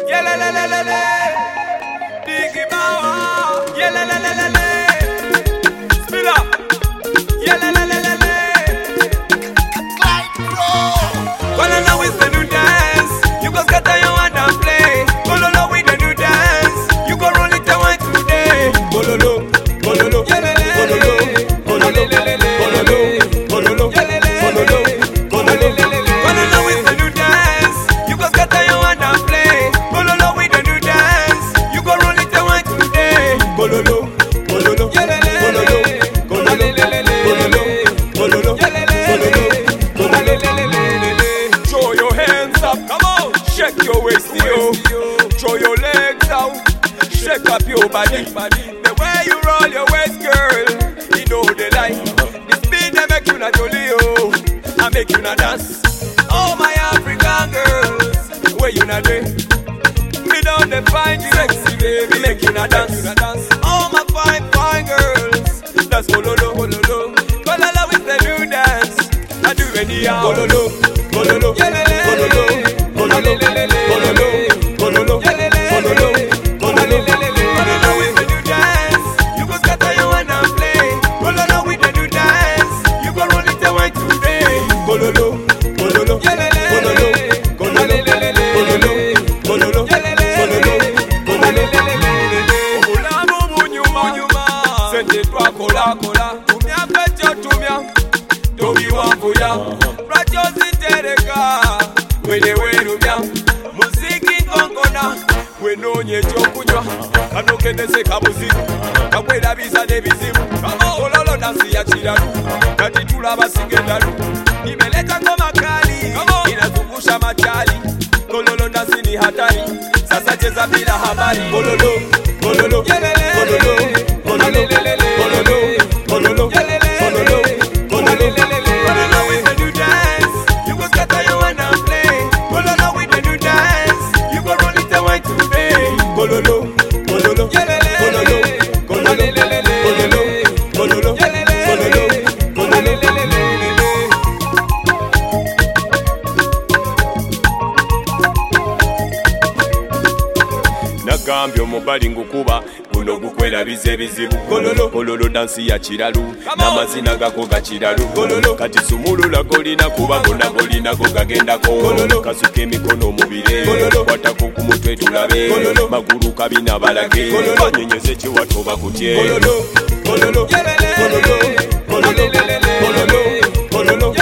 Yeah, la la la la la. Diggy Bow. Yeah, la la la la la. Spin up. Yeah, la la la la la. Well, I know it's the new dance. You go scatter your hand and play. Bololo with the new dance. You go roll it and wine today. Bololo, bololo, bololo, bololo, bololo, bololo, bololo, bololo. Well, I know it's the new dance. You go scatter your hand and play. Bololo with the new dance. You go roll it and wine today. Bololo, bololo, bololo, bololo, bololo, bololo, bololo. Throw your hands up, come on. Shake your waist, yo. Throw your legs out. Shake up your body. The way you roll your waist, girl, you know they like. The speed they make you not jolly, yo. I make you not dance. Oh my African girls, where you not there? Me down the fine sexy baby, make you not dance. Oh my fine, fine girls, that's bololo, bololo. Bololo is the new dance. I do anyhow. Bololo, bololo, bololo, bololo, bololo, bololo, bololo, bololo. Bololo is the new dance. You go scatter your hand and play. Bololo with the new dance. You go roll it and wine today. Bololo, bololo, bololo, bololo, bololo, bololo, bololo, Ola mumu nyuma nyuma. Sente twa kola kola. Tumia pecho tumia. Tobi wambuya. Rajo zitereka. Wele werumya. Musiki konkona. Wenonye chokunywa. Kano kendese kabuzibu. Kakwela bisa nebizibu. Kama ololo dansi ya chiralu. Kati tula basingendalu. Nimeleta ngoma kali. Inazungusha machali. Kololo dansi ni hatari. Sasa cheza bila habari. Bololo, bololo, bololo, bololo, bololo, bololo, bololo, bololo. Bololo with the new dance. You go scatter your hand and play. Bololo with the new dance. You go roll it and wine today. Bololo, bololo, bololo, bololo, bololo, bololo, bololo, bololo. Nagambye omubali ngukuba guno gukwera bize bizibu. Gololo, gololo dansi ya chiralu. Namazina gako ga chiralu. Gololo, kati sumulula golina kuba gona golina go gagenda ko. Gololo, kasuke mikono mubire. Gololo, kwatako ku mutwe tulabe. Gololo, maguru kabina balage. Gololo, nyenyeze chiwato bakutye. Gololo, gololo, gololo, gololo, gololo, gololo, gololo.